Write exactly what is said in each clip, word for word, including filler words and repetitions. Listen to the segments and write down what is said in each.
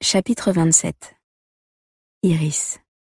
Chapitre vingt-sept. Iris.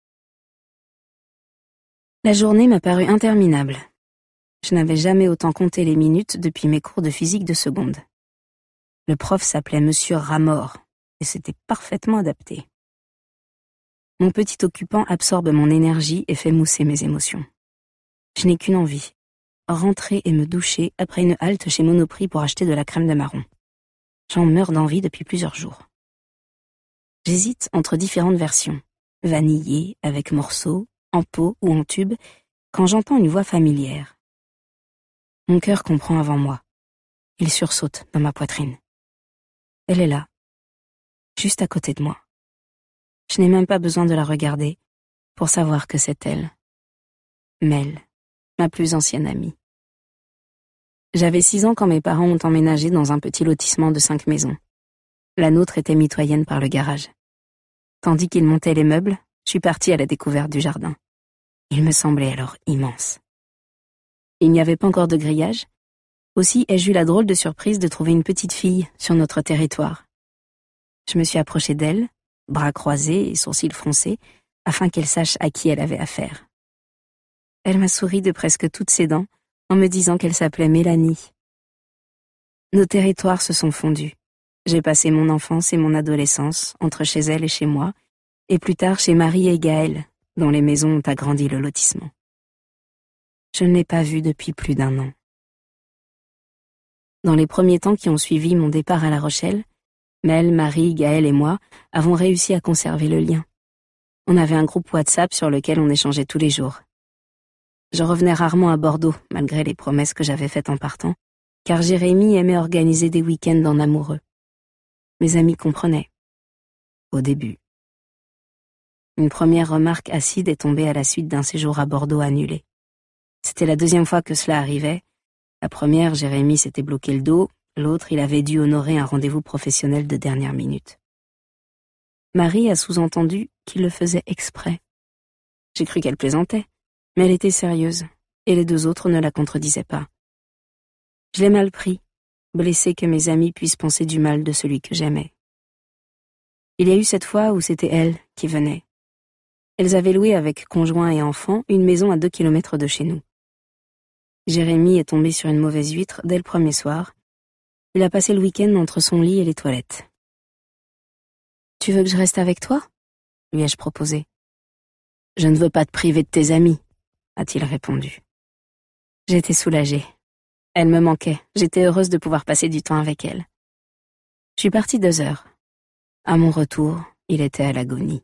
La journée m'a paru interminable. Je n'avais jamais autant compté les minutes depuis mes cours de physique de seconde. Le prof s'appelait Monsieur Ramor, et c'était parfaitement adapté. Mon petit occupant absorbe mon énergie et fait mousser mes émotions. Je n'ai qu'une envie, rentrer et me doucher après une halte chez Monoprix pour acheter de la crème de marron. J'en meurs d'envie depuis plusieurs jours. J'hésite entre différentes versions, vanillée, avec morceaux, en pot ou en tube, quand j'entends une voix familière. Mon cœur comprend avant moi. Il sursaute dans ma poitrine. Elle est là, juste à côté de moi. Je n'ai même pas besoin de la regarder pour savoir que c'est elle. Mel, ma plus ancienne amie. J'avais six ans quand mes parents ont emménagé dans un petit lotissement de cinq maisons. La nôtre était mitoyenne par le garage. Tandis qu'ils montaient les meubles, je suis partie à la découverte du jardin. Il me semblait alors immense. Il n'y avait pas encore de grillage. Aussi ai-je eu la drôle de surprise de trouver une petite fille sur notre territoire. Je me suis approchée d'elle, bras croisés et sourcils froncés, afin qu'elle sache à qui elle avait affaire. Elle m'a souri de presque toutes ses dents en me disant qu'elle s'appelait Mélanie. Nos territoires se sont fondus. J'ai passé mon enfance et mon adolescence entre chez elle et chez moi, et plus tard chez Marie et Gaël, dont les maisons ont agrandi le lotissement. Je ne l'ai pas vue depuis plus d'un an. Dans les premiers temps qui ont suivi mon départ à La Rochelle, Mel, Marie, Gaël et moi avons réussi à conserver le lien. On avait un groupe WhatsApp sur lequel on échangeait tous les jours. Je revenais rarement à Bordeaux, malgré les promesses que j'avais faites en partant, car Jérémy aimait organiser des week-ends en amoureux. Mes amis comprenaient. Au début. Une première remarque acide est tombée à la suite d'un séjour à Bordeaux annulé. C'était la deuxième fois que cela arrivait. La première, Jérémy s'était bloqué le dos, l'autre, il avait dû honorer un rendez-vous professionnel de dernière minute. Marie a sous-entendu qu'il le faisait exprès. J'ai cru qu'elle plaisantait, mais elle était sérieuse, et les deux autres ne la contredisaient pas. Je l'ai mal pris, blessé que mes amis puissent penser du mal de celui que j'aimais. Il y a eu cette fois où c'était elle qui venait. Elles avaient loué avec conjoint et enfants une maison à deux kilomètres de chez nous. Jérémy est tombé sur une mauvaise huître dès le premier soir. Il a passé le week-end entre son lit et les toilettes. « Tu veux que je reste avec toi ?» lui ai-je proposé. « Je ne veux pas te priver de tes amis », a-t-il répondu. J'étais soulagée. Elle me manquait, j'étais heureuse de pouvoir passer du temps avec elle. Je suis partie deux heures. À mon retour, il était à l'agonie.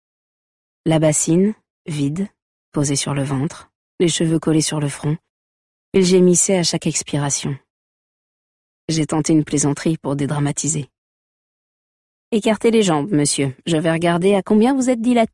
La bassine, vide, posée sur le ventre, les cheveux collés sur le front, il gémissait à chaque expiration. J'ai tenté une plaisanterie pour dédramatiser. « Écartez les jambes, monsieur, je vais regarder à combien vous êtes dilaté. »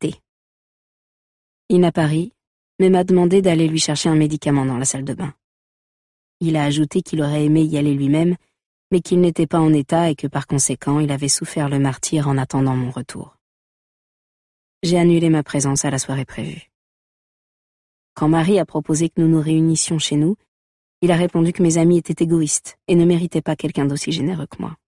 Il n'a pas ri, mais m'a demandé d'aller lui chercher un médicament dans la salle de bain. Il a ajouté qu'il aurait aimé y aller lui-même, mais qu'il n'était pas en état et que par conséquent, il avait souffert le martyre en attendant mon retour. J'ai annulé ma présence à la soirée prévue. Quand Marie a proposé que nous nous réunissions chez nous, il a répondu que mes amis étaient égoïstes et ne méritaient pas quelqu'un d'aussi généreux que moi.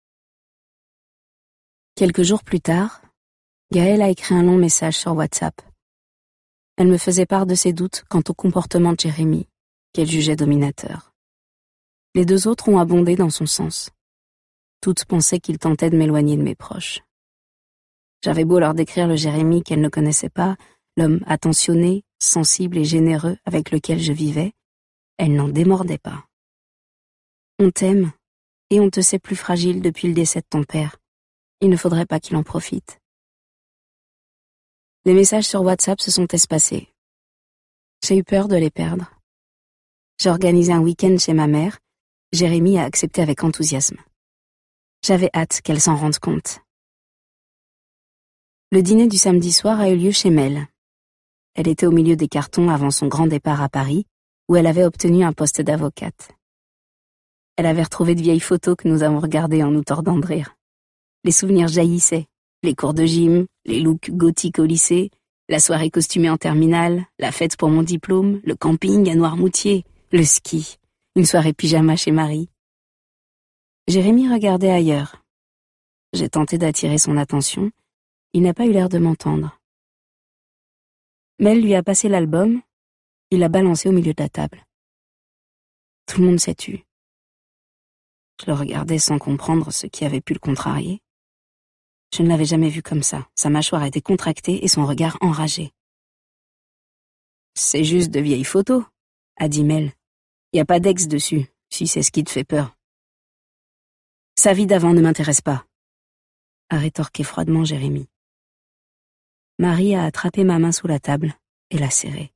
Quelques jours plus tard, Gaëlle a écrit un long message sur WhatsApp. Elle me faisait part de ses doutes quant au comportement de Jérémy, qu'elle jugeait dominateur. Les deux autres ont abondé dans son sens. Toutes pensaient qu'il tentait de m'éloigner de mes proches. J'avais beau leur décrire le Jérémy qu'elles ne connaissaient pas, l'homme attentionné, sensible et généreux avec lequel je vivais, elles n'en démordaient pas. On t'aime, et on te sait plus fragile depuis le décès de ton père. Il ne faudrait pas qu'il en profite. Les messages sur WhatsApp se sont espacés. J'ai eu peur de les perdre. J'ai organisé un week-end chez ma mère. Jérémy a accepté avec enthousiasme. J'avais hâte qu'elle s'en rende compte. Le dîner du samedi soir a eu lieu chez Mel. Elle était au milieu des cartons avant son grand départ à Paris, où elle avait obtenu un poste d'avocate. Elle avait retrouvé de vieilles photos que nous avons regardées en nous tordant de rire. Les souvenirs jaillissaient, les cours de gym, les looks gothiques au lycée, la soirée costumée en terminale, la fête pour mon diplôme, le camping à Noirmoutier, le ski, une soirée pyjama chez Marie. Jérémy regardait ailleurs. J'ai tenté d'attirer son attention, Il n'a pas eu l'air de m'entendre. Mel lui a passé l'album, il l'a balancé au milieu de la table. Tout le monde s'est tu. Je le regardais sans comprendre ce qui avait pu le contrarier. Je ne l'avais jamais vu comme ça. Sa mâchoire était contractée et son regard enragé. « C'est juste de vieilles photos », a dit Mel. « Y a pas d'ex dessus, si c'est ce qui te fait peur. »« Sa vie d'avant ne m'intéresse pas », a rétorqué froidement Jérémie. Marie a attrapé ma main sous la table et l'a serrée.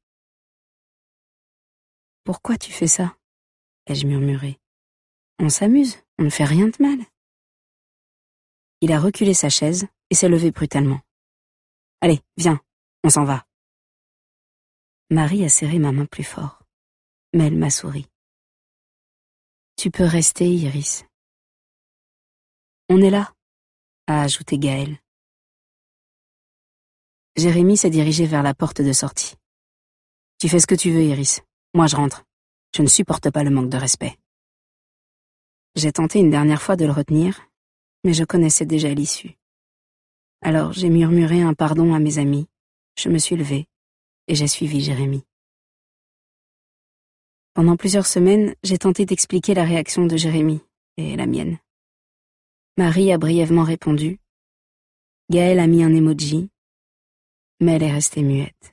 « Pourquoi tu fais ça ?» ai-je murmuré. « On s'amuse, on ne fait rien de mal. » Il a reculé sa chaise et s'est levé brutalement. « Allez, viens, on s'en va. » Marie a serré ma main plus fort. Mel m'a souri. « Tu peux rester, Iris. »« On est là », a ajouté Gaël. Jérémie s'est dirigé vers la porte de sortie. « Tu fais ce que tu veux, Iris. Moi, je rentre. Je ne supporte pas le manque de respect. » J'ai tenté une dernière fois de le retenir, mais je connaissais déjà l'issue. Alors j'ai murmuré un pardon à mes amis, je me suis levée et j'ai suivi Jérémie. Pendant plusieurs semaines, j'ai tenté d'expliquer la réaction de Jérémie et la mienne. Marie a brièvement répondu. Gaël a mis un emoji, mais elle est restée muette.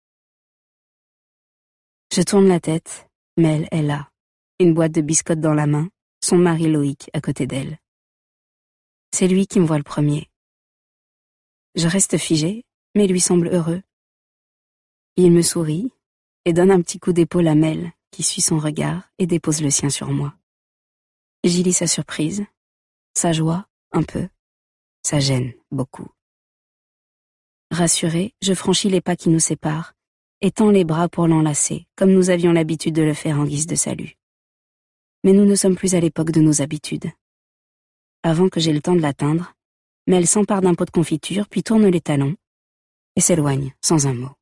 Je tourne la tête, Mel est là, une boîte de biscottes dans la main, son mari Loïc à côté d'elle. C'est lui qui me voit le premier. Je reste figée, mais lui semble heureux. Il me sourit et donne un petit coup d'épaule à Mel, qui suit son regard et dépose le sien sur moi. J'y lis sa surprise, sa joie, un peu, sa gêne, beaucoup. Rassurée, je franchis les pas qui nous séparent et tends les bras pour l'enlacer, comme nous avions l'habitude de le faire en guise de salut. Mais nous ne sommes plus à l'époque de nos habitudes. Avant que j'aie le temps de l'atteindre, Mel s'empare d'un pot de confiture, puis tourne les talons et s'éloigne sans un mot.